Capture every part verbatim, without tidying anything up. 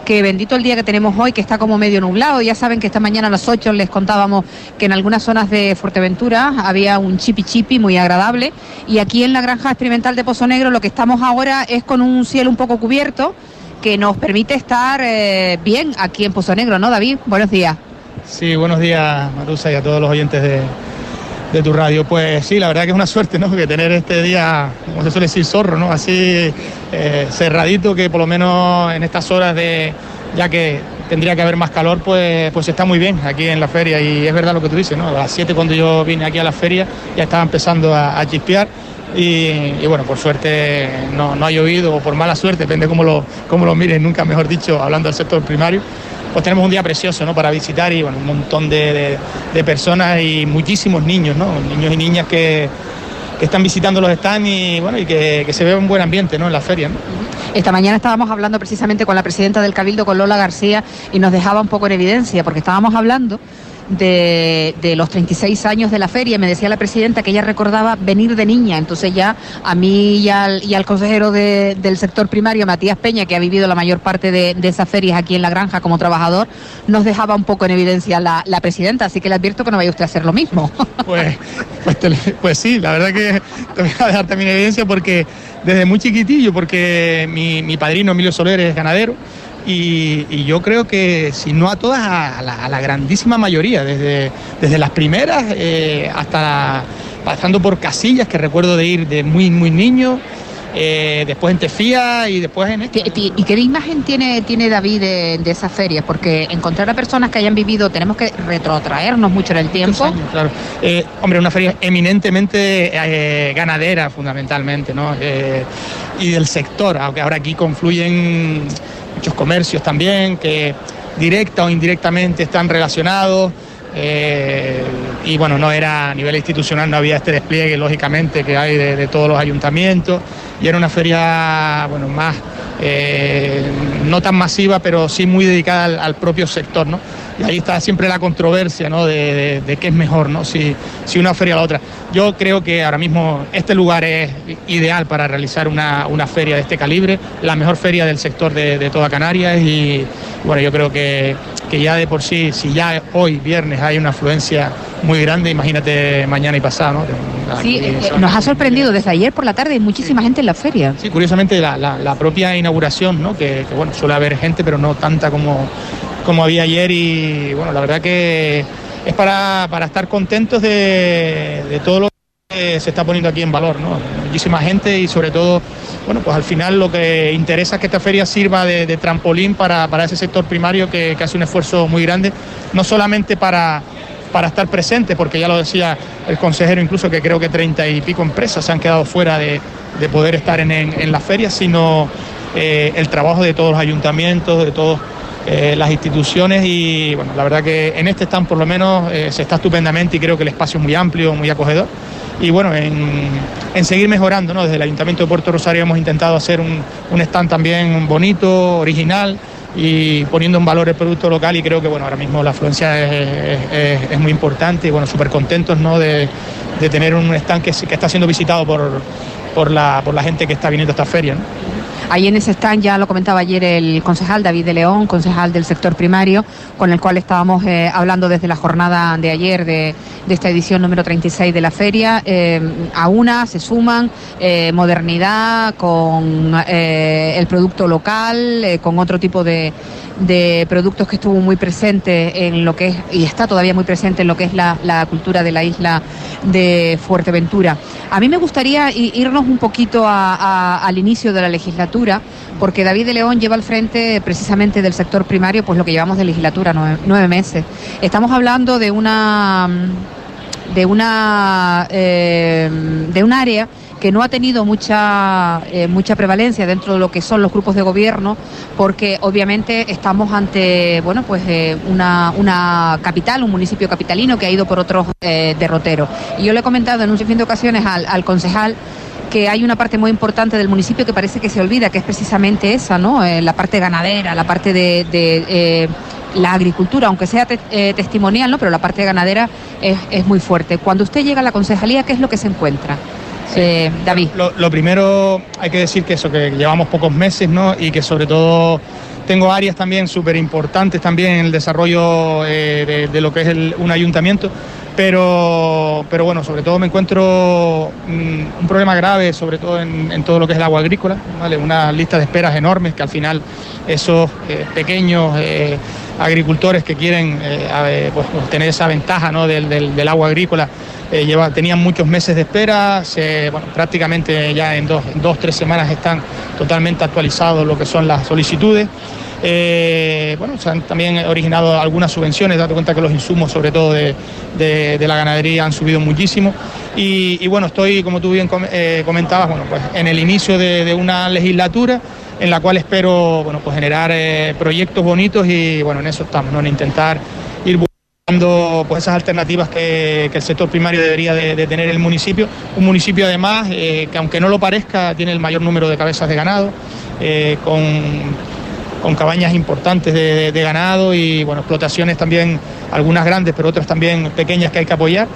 que bendito el día que tenemos hoy, que está como medio nublado. Ya saben que esta mañana a las ocho les contábamos que en algunas zonas de Fuerteventura había un chipi chipi muy agradable, y aquí en la granja experimental de Pozo Negro lo que estamos ahora es con un cielo un poco cubierto que nos permite estar eh, bien aquí en Pozo Negro, ¿no, David? Buenos días. Sí, buenos días, Marusa, y a todos los oyentes de, de tu radio. Pues sí, la verdad que es una suerte, ¿no?, que tener este día, como se suele decir, zorro, ¿no?, así eh, cerradito, que por lo menos en estas horas de, ya que tendría que haber más calor, pues, pues está muy bien aquí en la feria. Y es verdad lo que tú dices, ¿no?, a las siete cuando yo vine aquí a la feria ya estaba empezando a, a chispear. Y, y bueno, por suerte no, no ha llovido, o por mala suerte, depende cómo lo, cómo lo miren, nunca mejor dicho, hablando del sector primario. Pues tenemos un día precioso, ¿no?, para visitar, y bueno, un montón de, de, de personas y muchísimos niños, ¿no?, niños y niñas que, que están visitando los stands, y bueno, y que, que se ve un buen ambiente, ¿no?, en la feria, ¿no? Esta mañana estábamos hablando precisamente con la presidenta del Cabildo, con Lola García, y nos dejaba un poco en evidencia, porque estábamos hablando De, de los treinta y seis años de la feria. Me decía la presidenta que ella recordaba venir de niña, entonces ya a mí y al, y al consejero de, del sector primario, Matías Peña, que ha vivido la mayor parte de, de esas ferias aquí en la granja como trabajador, nos dejaba un poco en evidencia la, la presidenta, así que le advierto que no vaya usted a hacer lo mismo. Pues, pues, te, pues sí, la verdad que te voy a dejar también en evidencia, porque desde muy chiquitillo, porque mi, mi padrino Emilio Soler es ganadero. Y, y yo creo que, si no a todas, a la, a la grandísima mayoría, desde, desde las primeras eh, hasta pasando por Casillas, que recuerdo de ir de muy, muy niño, eh, después en Tefía y después en esto. ¿Y qué imagen tiene, tiene David de, de esas ferias? Porque encontrar a personas que hayan vivido, tenemos que retrotraernos mucho en el tiempo. Años, claro. Eh, hombre, una feria eminentemente eh, ganadera, fundamentalmente, ¿no? Eh, y del sector, aunque ahora aquí confluyen muchos comercios también, que directa o indirectamente están relacionados, eh, y bueno, no era a nivel institucional, no había este despliegue, lógicamente, que hay de, de todos los ayuntamientos, y era una feria, bueno, más, eh, no tan masiva, pero sí muy dedicada al, al propio sector, ¿no? Y ahí está siempre la controversia, ¿no?, de, de, de qué es mejor, ¿no?, si, si una feria o la otra. Yo creo que ahora mismo este lugar es ideal para realizar una, una feria de este calibre, la mejor feria del sector de, de toda Canarias, y bueno, yo creo que, que ya de por sí, si ya hoy, viernes, hay una afluencia muy grande, imagínate mañana y pasado, ¿no? Sí, eh, nos ha sorprendido desde ayer por la tarde, hay muchísima sí. gente en la feria. Sí, curiosamente la, la, la propia inauguración, ¿no?, que, que bueno, suele haber gente, pero no tanta como, como había ayer, y bueno, la verdad que es para, para estar contentos de, de todo lo que se está poniendo aquí en valor, ¿no? Muchísima gente, y sobre todo, bueno, pues al final lo que interesa es que esta feria sirva de, de trampolín para, para ese sector primario que, que hace un esfuerzo muy grande, no solamente para, para estar presente, porque ya lo decía el consejero, incluso, que creo que treinta y pico empresas se han quedado fuera de, de poder estar en, en, en la feria, sino eh, el trabajo de todos los ayuntamientos, de todos Eh, las instituciones, y bueno, la verdad que en este stand por lo menos eh, se está estupendamente, y creo que el espacio es muy amplio, muy acogedor, y bueno, en, en seguir mejorando, ¿no? Desde el Ayuntamiento de Puerto Rosario hemos intentado hacer un, un stand también bonito, original, y poniendo en valor el producto local, y creo que bueno, ahora mismo la afluencia es, es, es muy importante, y bueno, súper contentos, ¿no?, de, de tener un stand que, que está siendo visitado por, por, la, por la gente que está viniendo a esta feria, ¿no? Ahí en ese stand, ya lo comentaba ayer el concejal David de León, concejal del sector primario, con el cual estábamos eh, hablando desde la jornada de ayer de, de esta edición número treinta y seis de la feria. Eh, a una se suman eh, modernidad con eh, el producto local, eh, con otro tipo de, de productos que estuvo muy presente en lo que es, y está todavía muy presente en lo que es la, la cultura de la isla de Fuerteventura. A mí me gustaría irnos un poquito a, a, al inicio de la legislatura, porque David de León lleva al frente precisamente del sector primario pues lo que llevamos de legislatura, nueve, nueve meses. Estamos hablando de una de una eh, de un área que no ha tenido mucha eh, mucha prevalencia dentro de lo que son los grupos de gobierno, porque obviamente estamos ante bueno pues eh, una, una capital, un municipio capitalino que ha ido por otros eh, derroteros. Y yo le he comentado en un sinfín de ocasiones al, al concejal que hay una parte muy importante del municipio que parece que se olvida, que es precisamente esa, ¿no? Eh, la parte ganadera, la parte de, de eh, la agricultura, aunque sea te, eh, testimonial, ¿no?, pero la parte ganadera es, es muy fuerte. Cuando usted llega a la concejalía, ¿qué es lo que se encuentra? Sí. Eh, David. Lo, lo primero, hay que decir que eso, que llevamos pocos meses, ¿no?, y que sobre todo tengo áreas también súper importantes también en el desarrollo eh, de, de lo que es el, un ayuntamiento, pero, pero bueno, sobre todo me encuentro mm, un problema grave, sobre todo en, en todo lo que es el agua agrícola, ¿vale? Una lista de esperas enormes que al final esos eh, pequeños eh, agricultores que quieren eh, pues, tener esa ventaja, ¿no? del, del, del agua agrícola, eh, lleva, tenían muchos meses de espera, se, bueno, prácticamente ya en dos, en dos, tres semanas están totalmente actualizados lo que son las solicitudes. Eh, bueno, se han también originado algunas subvenciones, date cuenta que los insumos, sobre todo de, de, de la ganadería, han subido muchísimo. Y, y bueno, estoy, como tú bien com eh, comentabas, bueno, pues en el inicio de, de una legislatura en la cual espero, bueno, pues generar eh, proyectos bonitos y bueno, en eso estamos, ¿no? En intentar ir buscando pues esas alternativas que, que el sector primario debería de, de tener el municipio. Un municipio además eh, que, aunque no lo parezca, tiene el mayor número de cabezas de ganado, eh, con, con cabañas importantes de, de, de ganado y bueno, explotaciones también, algunas grandes, pero otras también pequeñas que hay que apoyar.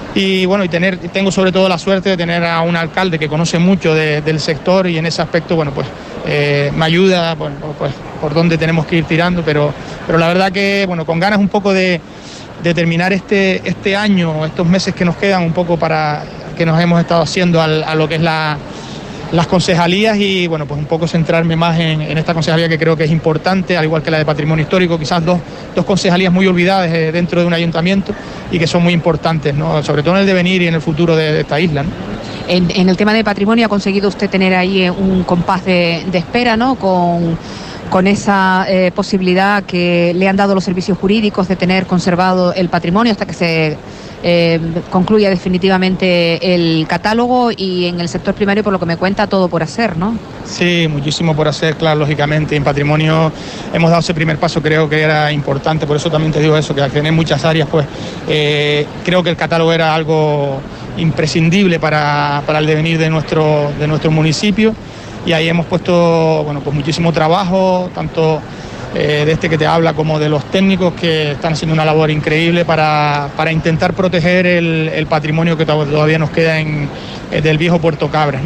Y bueno, y tener, tengo sobre todo la suerte de tener a un alcalde que conoce mucho de, del sector y en ese aspecto, bueno, pues eh, me ayuda, bueno, pues por dónde tenemos que ir tirando, pero, pero la verdad que, bueno, con ganas un poco de, de terminar este, este año, estos meses que nos quedan un poco para que nos hemos estado haciendo al, a lo que es la, las concejalías y, bueno, pues un poco centrarme más en, en esta concejalía que creo que es importante, al igual que la de Patrimonio Histórico, quizás dos, dos concejalías muy olvidadas eh, dentro de un ayuntamiento y que son muy importantes, ¿no? Sobre todo en el devenir y en el futuro de, de esta isla, ¿no? En, en el tema de patrimonio ha conseguido usted tener ahí un compás de, de espera, ¿no? Con, con esa eh, posibilidad que le han dado los servicios jurídicos de tener conservado el patrimonio hasta que se eh, concluya definitivamente el catálogo, y en el sector primario, por lo que me cuenta, todo por hacer, ¿no? Sí, muchísimo por hacer, claro, lógicamente. En patrimonio hemos dado ese primer paso, creo que era importante, por eso también te digo eso, que al tener muchas áreas, pues eh, creo que el catálogo era algo imprescindible para, para el devenir de nuestro, de nuestro municipio, y ahí hemos puesto, bueno, pues muchísimo trabajo, tanto eh, de este que te habla como de los técnicos que están haciendo una labor increíble para, para intentar proteger el, el patrimonio que todavía nos queda en, del viejo Puerto Cabras, ¿no?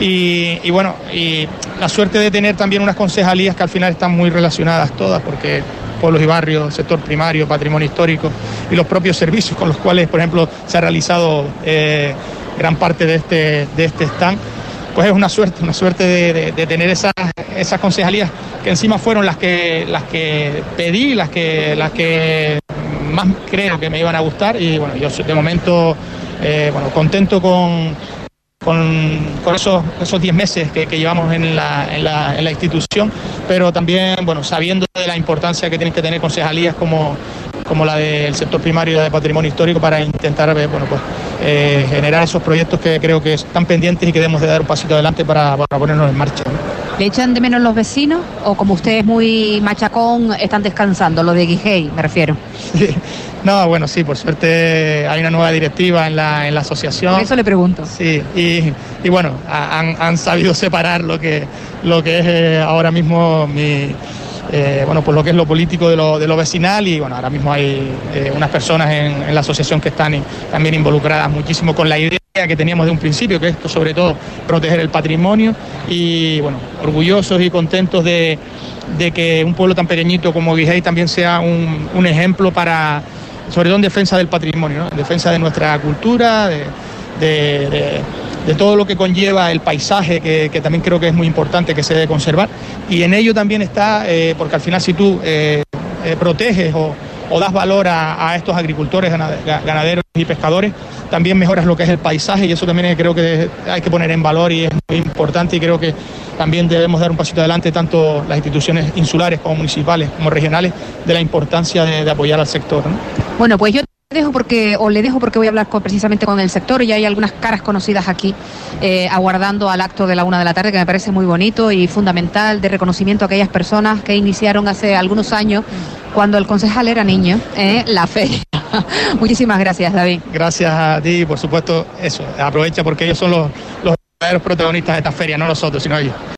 Y, y bueno, y la suerte de tener también unas concejalías que al final están muy relacionadas todas, porque pueblos y barrios, sector primario, patrimonio histórico y los propios servicios con los cuales, por ejemplo, se ha realizado eh, gran parte de este, de este stand, pues es una suerte, una suerte de, de, de tener esas, esas concejalías que encima fueron las que, las que pedí, las que, las que más creo que me iban a gustar, y bueno, yo de momento eh, bueno, contento con, con, con esos esos diez meses que, que llevamos en la, en, la, en la institución, pero también bueno, sabiendo de la importancia que tienen que tener concejalías como, como la del sector primario de patrimonio histórico para intentar bueno, pues, eh, generar esos proyectos que creo que están pendientes y que debemos de dar un pasito adelante para, para ponernos en marcha, ¿no? ¿Le echan de menos los vecinos o, como usted es muy machacón, están descansando? Lo de Guijei, me refiero. Sí. No, bueno, sí, por suerte hay una nueva directiva en la, en la asociación. Por eso le pregunto. Sí, y, y bueno, han, han sabido separar lo que, lo que es eh, ahora mismo mi... Eh, bueno, pues lo que es lo político de lo, de lo vecinal, y bueno, ahora mismo hay eh, unas personas en, en la asociación que están in, también involucradas muchísimo con la idea que teníamos de un principio, que esto sobre todo proteger el patrimonio, y bueno, orgullosos y contentos de, de que un pueblo tan pequeñito como Guijei también sea un, un ejemplo para, sobre todo en defensa del patrimonio, ¿no? En defensa de nuestra cultura, de, de, de de todo lo que conlleva el paisaje, que, que también creo que es muy importante que se debe conservar, y en ello también está, eh, porque al final si tú eh, eh, proteges o, o das valor a, a estos agricultores, ganaderos y pescadores, también mejoras lo que es el paisaje, y eso también creo que hay que poner en valor y es muy importante, y creo que también debemos dar un pasito adelante, tanto las instituciones insulares como municipales como regionales, de la importancia de, de apoyar al sector, ¿no? Bueno, pues yo dejo porque, o le dejo porque voy a hablar con, precisamente con el sector, y hay algunas caras conocidas aquí eh, aguardando al acto de la una de la tarde, que me parece muy bonito y fundamental, de reconocimiento a aquellas personas que iniciaron hace algunos años, cuando el concejal era niño, eh, la feria. Muchísimas gracias, David. Gracias a ti, por supuesto, eso, aprovecha porque ellos son los, los verdaderos protagonistas de esta feria, no nosotros, sino ellos.